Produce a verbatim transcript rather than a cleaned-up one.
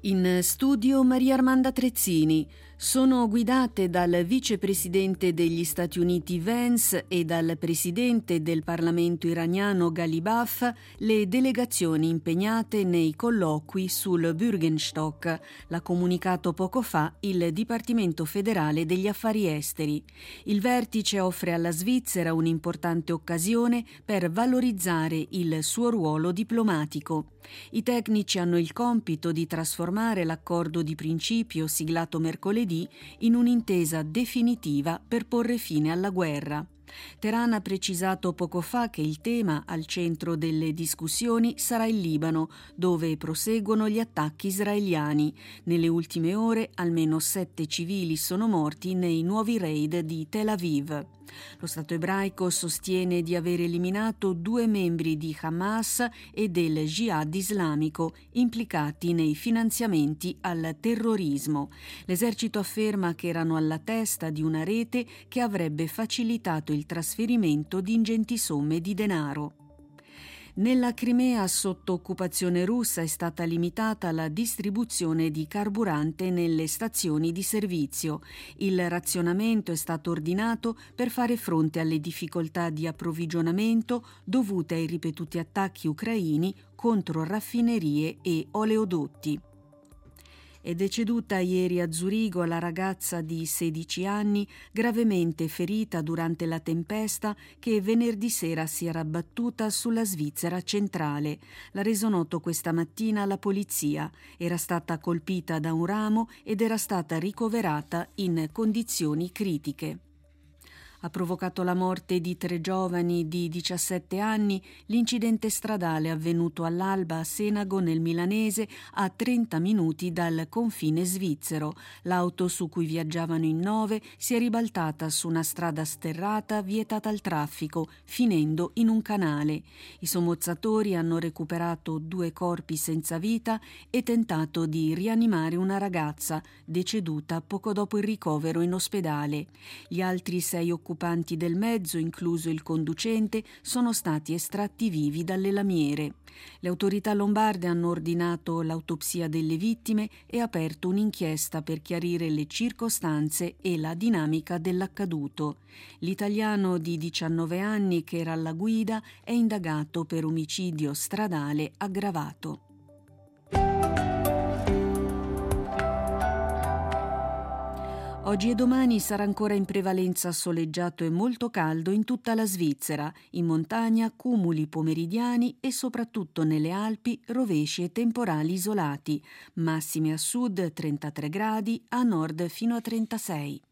In studio Maria Armanda Trezzini. Sono guidate dal vicepresidente degli Stati Uniti Vance e dal presidente del Parlamento iraniano Ghalibaf le delegazioni impegnate nei colloqui sul Bürgenstock, l'ha comunicato poco fa il Dipartimento federale degli affari esteri. Il vertice offre alla Svizzera un'importante occasione per valorizzare il suo ruolo diplomatico. I tecnici hanno il compito di trasformare l'accordo di principio siglato mercoledì in un'intesa definitiva per porre fine alla guerra. Teheran ha precisato poco fa che il tema al centro delle discussioni sarà il Libano, dove proseguono gli attacchi israeliani. Nelle ultime ore almeno sette civili sono morti nei nuovi raid di Tel Aviv. Lo Stato ebraico sostiene di aver eliminato due membri di Hamas e del Jihad islamico implicati nei finanziamenti al terrorismo. L'esercito afferma che erano alla testa di una rete che avrebbe facilitato il trasferimento di ingenti somme di denaro. Nella Crimea sotto occupazione russa è stata limitata la distribuzione di carburante nelle stazioni di servizio. Il razionamento è stato ordinato per fare fronte alle difficoltà di approvvigionamento dovute ai ripetuti attacchi ucraini contro raffinerie e oleodotti. È deceduta ieri a Zurigo la ragazza di sedici anni gravemente ferita durante la tempesta che venerdì sera si era abbattuta sulla Svizzera centrale. L'ha reso noto questa mattina la polizia. Era stata colpita da un ramo ed era stata ricoverata in condizioni critiche. Ha provocato la morte di tre giovani di diciassette anni l'incidente stradale avvenuto all'alba a Senago nel Milanese a trenta minuti dal confine svizzero. L'auto su cui viaggiavano in nove si è ribaltata su una strada sterrata vietata al traffico, finendo in un canale. I sommozzatori hanno recuperato due corpi senza vita e tentato di rianimare una ragazza deceduta poco dopo il ricovero in ospedale. Gli altri sei occupanti occupanti del mezzo, incluso il conducente, sono stati estratti vivi dalle lamiere. Le autorità lombarde hanno ordinato l'autopsia delle vittime e aperto un'inchiesta per chiarire le circostanze e la dinamica dell'accaduto. L'italiano di diciannove anni che era alla guida è indagato per omicidio stradale aggravato. Oggi e domani sarà ancora in prevalenza soleggiato e molto caldo in tutta la Svizzera, in montagna cumuli pomeridiani e soprattutto nelle Alpi rovesci e temporali isolati, massime a sud trentatré gradi, a nord fino a trentasei.